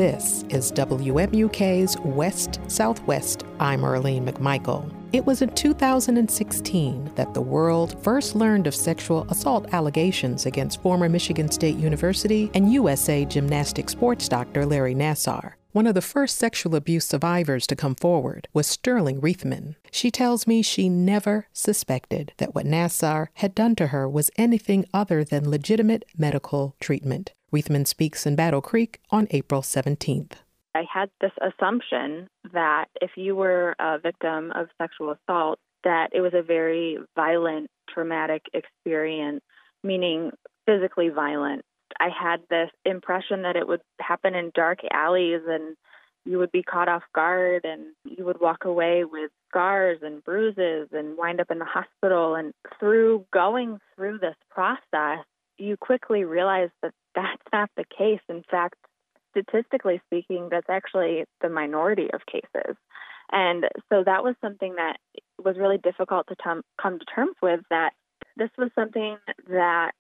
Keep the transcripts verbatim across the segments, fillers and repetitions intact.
This is W M U K's West Southwest. I'm Earlene McMichael. It was in two thousand sixteen that the world first learned of sexual assault allegations against former Michigan State University and U S A gymnastics sports doctor Larry Nassar. One of the first sexual abuse survivors to come forward was Sterling Reithman. She tells me she never suspected that what Nassar had done to her was anything other than legitimate medical treatment. Reithman speaks in Battle Creek on April seventeenth. I had this assumption that if you were a victim of sexual assault, that it was a very violent, traumatic experience, meaning physically violent. I had this impression that it would happen in dark alleys and you would be caught off guard and you would walk away with scars and bruises and wind up in the hospital. And through going through this process, you quickly realize that that's not the case. In fact, statistically speaking, that's actually the minority of cases. And so that was something that was really difficult to tom- come to terms with, that this was something that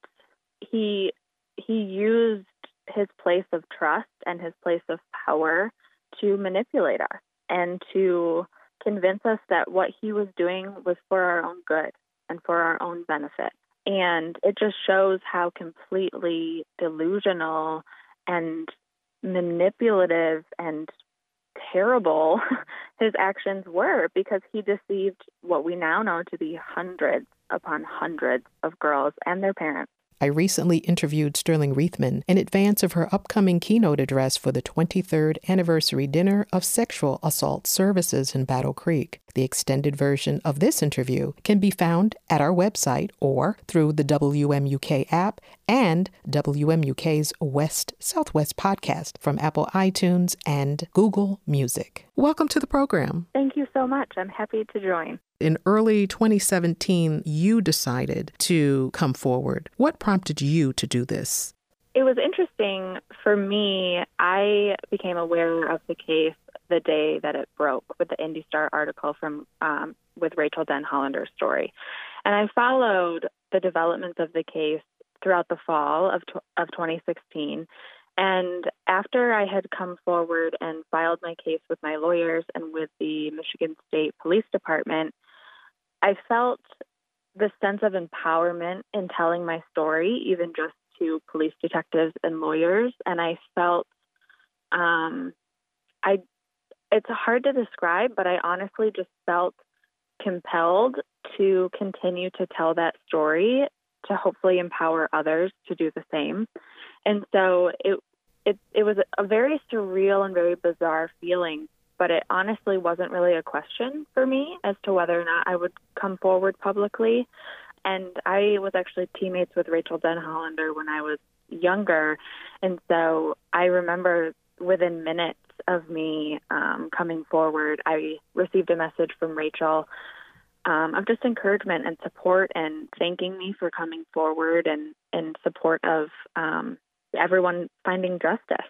he he used his place of trust and his place of power to manipulate us and to convince us that what he was doing was for our own good and for our own benefit. And it just shows how completely delusional and manipulative and terrible his actions were, because he deceived what we now know to be hundreds upon hundreds of girls and their parents. I recently interviewed Sterling Reithman in advance of her upcoming keynote address for the twenty-third anniversary dinner of sexual assault services in Battle Creek. The extended version of this interview can be found at our website or through the W M U K app and W M U K's West Southwest podcast from Apple iTunes and Google Music. Welcome to the program. Thank you so much. I'm happy to join. In early twenty seventeen, you decided to come forward. What prompted you to do this? It was interesting for me. I became aware of the case the day that it broke with the Indy Star article from um, with Rachel Denhollander's story. And I followed the developments of the case throughout the fall of tw- of twenty sixteen. And after I had come forward and filed my case with my lawyers and with the Michigan State Police Department, I felt the sense of empowerment in telling my story, even just to police detectives and lawyers. And I felt, um, I, it's hard to describe, but I honestly just felt compelled to continue to tell that story to hopefully empower others to do the same. And so it, it, it was a very surreal and very bizarre feeling, but it honestly wasn't really a question for me as to whether or not I would come forward publicly. And I was actually teammates with Rachel Denhollander when I was younger. And so I remember within minutes of me um, coming forward, I received a message from Rachel um, of just encouragement and support and thanking me for coming forward and in support of um, everyone finding justice.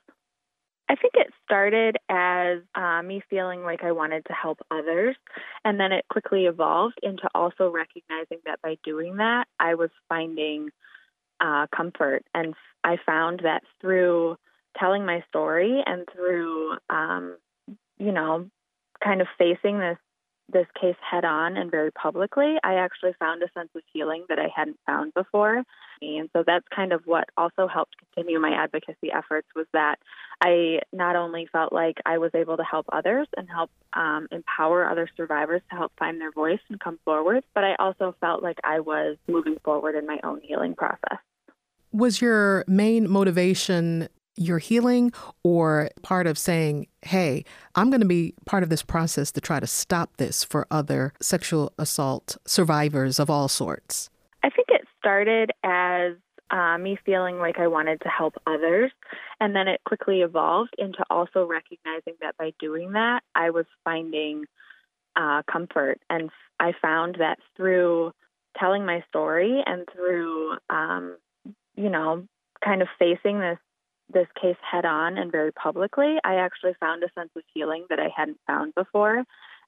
I think it started as uh, me feeling like I wanted to help others, and then it quickly evolved into also recognizing that by doing that, I was finding uh, comfort. And I found that through telling my story and through, um, you know, kind of facing this this case head on and very publicly, I actually found a sense of healing that I hadn't found before. And so that's kind of what also helped continue my advocacy efforts, was that I not only felt like I was able to help others and help um, empower other survivors to help find their voice and come forward, but I also felt like I was moving forward in my own healing process. Was your main motivation your healing, or part of saying, hey, I'm going to be part of this process to try to stop this for other sexual assault survivors of all sorts? I think it started as uh, me feeling like I wanted to help others, and then it quickly evolved into also recognizing that by doing that, I was finding uh, comfort. And I found that through telling my story and through, um, you know, kind of facing this this case head on and very publicly, I actually found a sense of healing that I hadn't found before.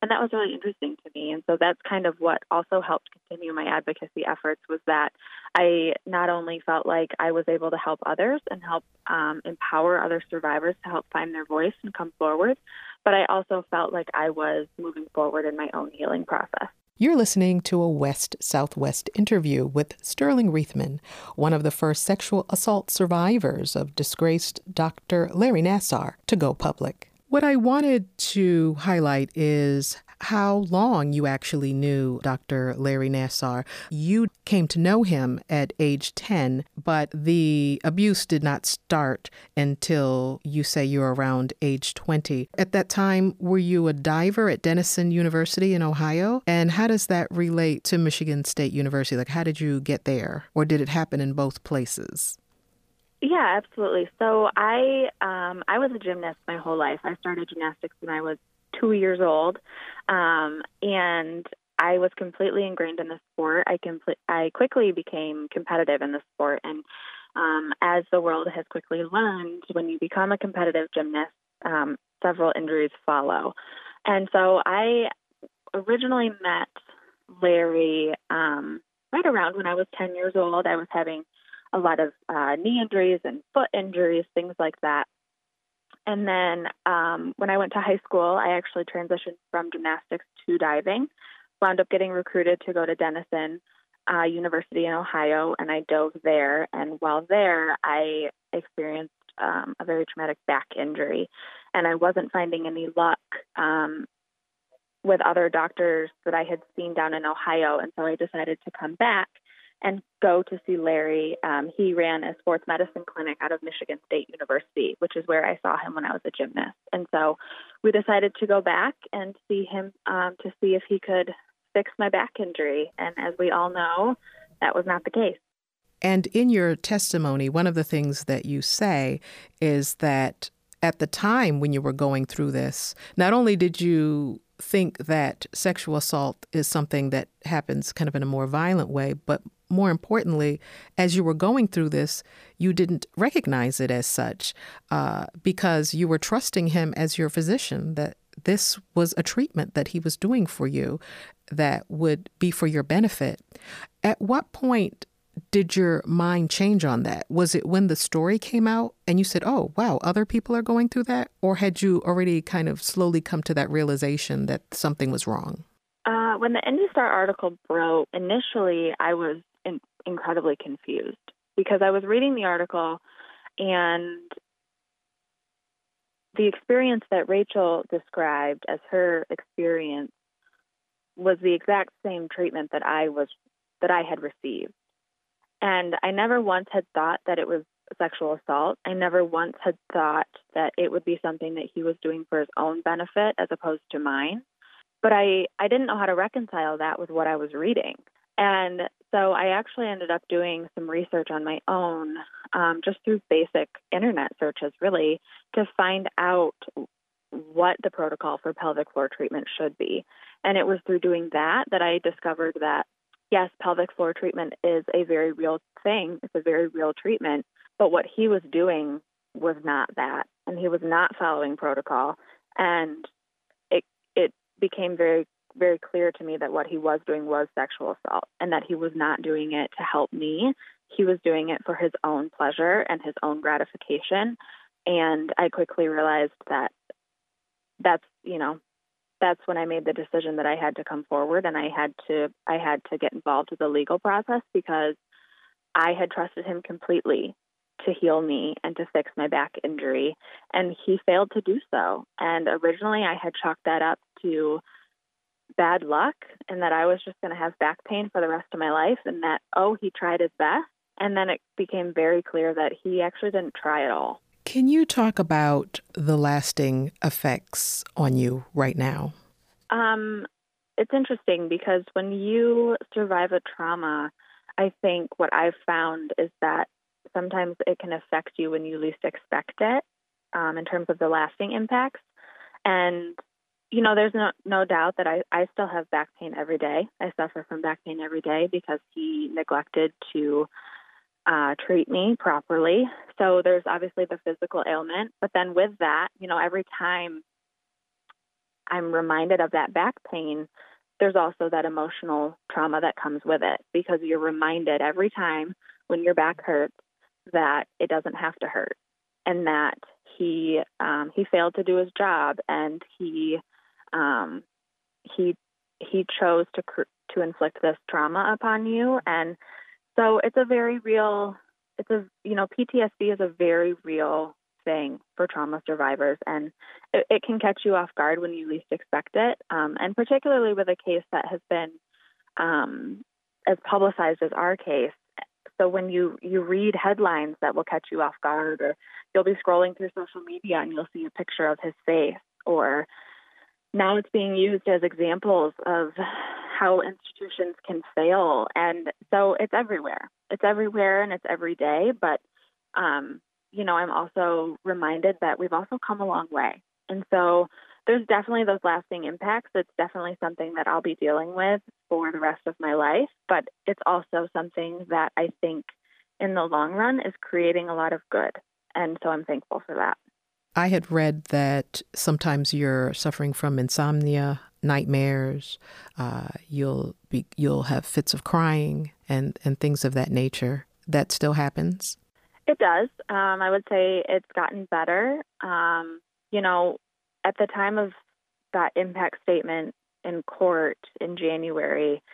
And that was really interesting to me. And so that's kind of what also helped continue my advocacy efforts, was that I not only felt like I was able to help others and help um, empower other survivors to help find their voice and come forward, but I also felt like I was moving forward in my own healing process. You're listening to a West Southwest interview with Sterling Reithman, one of the first sexual assault survivors of disgraced Doctor Larry Nassar, to go public. What I wanted to highlight is how long you actually knew Doctor Larry Nassar. You came to know him at age ten, but the abuse did not start until you say you're around age twenty. At that time, were you a diver at Denison University in Ohio? And how does that relate to Michigan State University? Like, how did you get there? Or did it happen in both places? Yeah, absolutely. So I um, I was a gymnast my whole life. I started gymnastics when I was two years old, um, and I was completely ingrained in the sport. I compl- I quickly became competitive in the sport, and um, as the world has quickly learned, when you become a competitive gymnast, um, several injuries follow. And so I originally met Larry um, right around when I was ten years old. I was having a lot of uh, knee injuries and foot injuries, things like that. And then um, when I went to high school, I actually transitioned from gymnastics to diving, wound up getting recruited to go to Denison uh, University in Ohio, and I dove there. And while there, I experienced um, a very traumatic back injury, and I wasn't finding any luck um, with other doctors that I had seen down in Ohio. And so I decided to come back and go to see Larry. Um, he ran a sports medicine clinic out of Michigan State University, which is where I saw him when I was a gymnast. And so we decided to go back and see him um, to see if he could fix my back injury. And as we all know, that was not the case. And in your testimony, one of the things that you say is that at the time when you were going through this, not only did you think that sexual assault is something that happens kind of in a more violent way, but more importantly, as you were going through this, you didn't recognize it as such uh, because you were trusting him as your physician, that this was a treatment that he was doing for you that would be for your benefit. At what point did your mind change on that? Was it when the story came out and you said, oh, wow, other people are going through that? Or had you already kind of slowly come to that realization that something was wrong? Uh, when the IndyStar article broke, initially I was in- incredibly confused because I was reading the article and the experience that Rachel described as her experience was the exact same treatment that I was that I had received. And I never once had thought that it was sexual assault. I never once had thought that it would be something that he was doing for his own benefit as opposed to mine. But I, I didn't know how to reconcile that with what I was reading. And so I actually ended up doing some research on my own, um, just through basic internet searches, really, to find out what the protocol for pelvic floor treatment should be. And it was through doing that that I discovered that, yes, pelvic floor treatment is a very real thing. It's a very real treatment. But what he was doing was not that. And he was not following protocol. And it it became very, very clear to me that what he was doing was sexual assault and that he was not doing it to help me. He was doing it for his own pleasure and his own gratification. And I quickly realized that that's, you know, that's when I made the decision that I had to come forward and I had to I had to get involved with the legal process because I had trusted him completely to heal me and to fix my back injury, and he failed to do so. And originally I had chalked that up to bad luck and that I was just going to have back pain for the rest of my life and that, oh, he tried his best. And then it became very clear that he actually didn't try at all. Can you talk about the lasting effects on you right now? Um, it's interesting because when you survive a trauma, I think what I've found is that sometimes it can affect you when you least expect it, um, in terms of the lasting impacts. And, you know, there's no, no doubt that I, I still have back pain every day. I suffer from back pain every day because he neglected to uh, treat me properly. So there's obviously the physical ailment. But then with that, you know, every time I'm reminded of that back pain, there's also that emotional trauma that comes with it, because you're reminded every time when your back hurts that it doesn't have to hurt, and that he um, he failed to do his job, and he um, he he chose to cr- to inflict this trauma upon you. And so it's a very real, it's a, you know, P T S D is a very real thing for trauma survivors, and it, it can catch you off guard when you least expect it. Um, and particularly with a case that has been um, as publicized as our case. So when you, you read headlines that will catch you off guard, or you'll be scrolling through social media and you'll see a picture of his face, or now it's being used as examples of how institutions can fail. And so it's everywhere. It's everywhere and it's every day. But, um, you know, I'm also reminded that we've also come a long way. And so there's definitely those lasting impacts. It's definitely something that I'll be dealing with for the rest of my life. But it's also something that I think in the long run is creating a lot of good. And so I'm thankful for that. I had read that sometimes you're suffering from insomnia, nightmares. Uh, you'll be you'll have fits of crying and, and things of that nature. That still happens? It does. Um, I would say it's gotten better. Um, you know, at the time of that impact statement in court in January,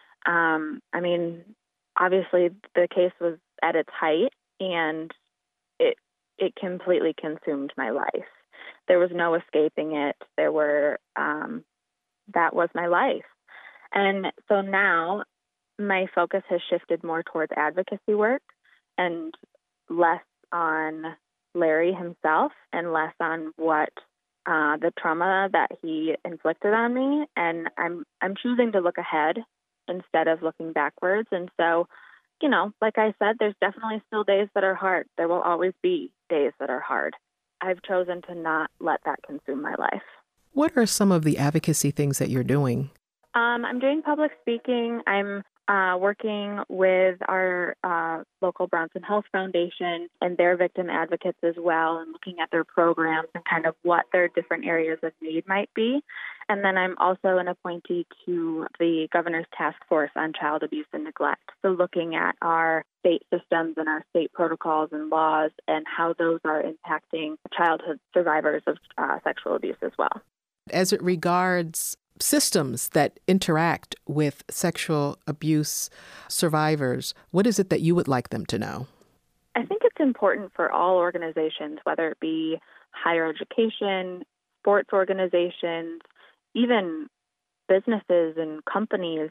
um, I mean, obviously the case was at its height, and it it completely consumed my life. There was no escaping it. There were, um, that was my life. And so now my focus has shifted more towards advocacy work and less on Larry himself and less on what uh, the trauma that he inflicted on me. And I'm, I'm choosing to look ahead instead of looking backwards. And so, you know, like I said, there's definitely still days that are hard. There will always be days that are hard. I've chosen to not let that consume my life. What are some of the advocacy things that you're doing? Um, I'm doing public speaking. I'm uh, working with our uh, local Bronson Health Foundation and their victim advocates as well, and looking at their programs and kind of what their different areas of need might be. And then I'm also an appointee to the Governor's Task Force on Child Abuse and Neglect. So looking at our state systems and our state protocols and laws and how those are impacting childhood survivors of uh, sexual abuse as well. As it regards systems that interact with sexual abuse survivors, what is it that you would like them to know? I think it's important for all organizations, whether it be higher education, sports organizations, even businesses and companies,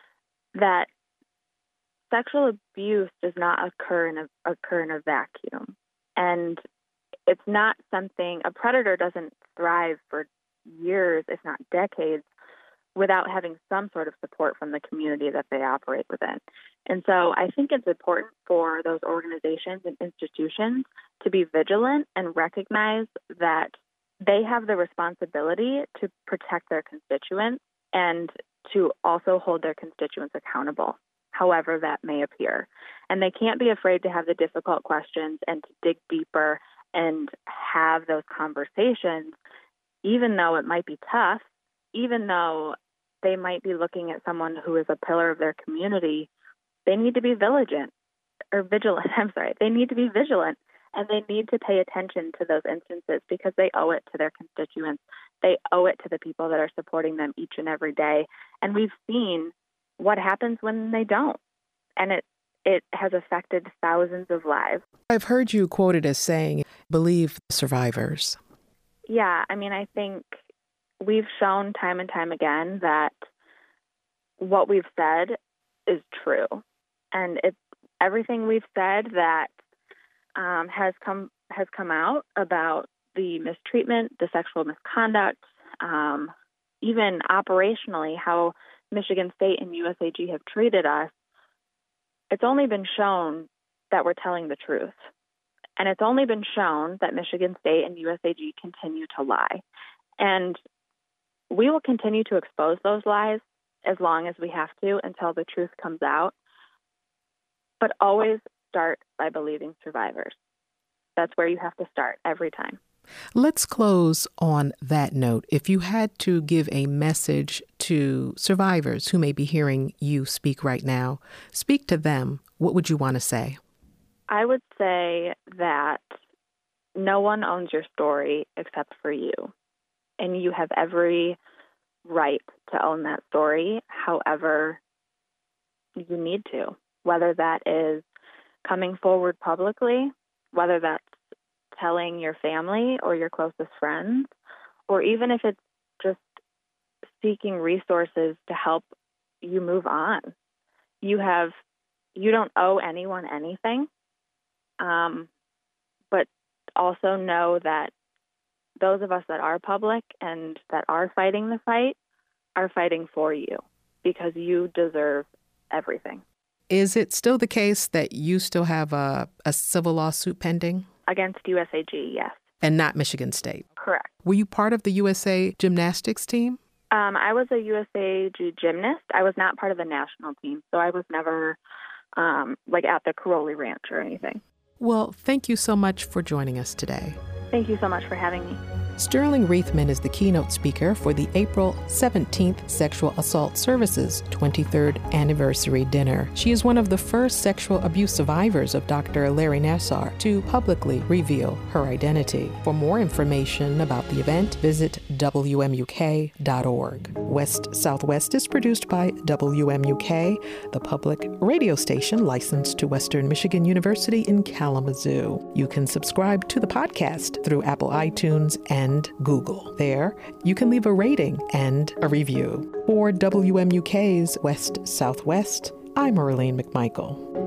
that sexual abuse does not occur in a, occur in a vacuum. And it's not something, a predator doesn't thrive for years, if not decades, without having some sort of support from the community that they operate within. And so I think it's important for those organizations and institutions to be vigilant and recognize that they have the responsibility to protect their constituents and to also hold their constituents accountable, however that may appear. And they can't be afraid to have the difficult questions and to dig deeper and have those conversations, even though it might be tough, even though they might be looking at someone who is a pillar of their community. They need to be vigilant, or vigilant, I'm sorry, they need to be vigilant, and they need to pay attention to those instances because they owe it to their constituents. They owe it to the people that are supporting them each and every day. And we've seen what happens when they don't. And it, it has affected thousands of lives. I've heard you quoted as saying, believe survivors. Yeah, I mean, I think we've shown time and time again that what we've said is true. And it's everything we've said that um, has come has come out about the mistreatment, the sexual misconduct, um, even operationally, how Michigan State and U S A G have treated us. It's only been shown that we're telling the truth. And it's only been shown that Michigan State and U S A G continue to lie. And we will continue to expose those lies as long as we have to until the truth comes out. But always start by believing survivors. That's where you have to start every time. Let's close on that note. If you had to give a message to survivors who may be hearing you speak right now, speak to them, what would you want to say? I would say that no one owns your story except for you. And you have every right to own that story, however you need to, whether that is coming forward publicly, whether that's telling your family or your closest friends, or even if it's just seeking resources to help you move on. You have, you don't owe anyone anything, um, but also know that those of us that are public and that are fighting the fight are fighting for you because you deserve everything. Is it still the case that you still have a, a civil lawsuit pending? Against U S A G, yes. And not Michigan State? Correct. Were you part of the U S A gymnastics team? Um, I was a U S A G gymnast. I was not part of the national team, so I was never um, like at the Caroli Ranch or anything. Well, thank you so much for joining us today. Thank you so much for having me. Sterling Reithman is the keynote speaker for the April seventeenth Sexual Assault Services twenty-third Anniversary Dinner. She is one of the first sexual abuse survivors of Doctor Larry Nassar to publicly reveal her identity. For more information about the event, visit W M U K dot org. West Southwest is produced by W M U K, the public radio station licensed to Western Michigan University in Kalamazoo. You can subscribe to the podcast through Apple iTunes and and Google. There, you can leave a rating and a review. For W M U K's West Southwest, I'm Earlene McMichael.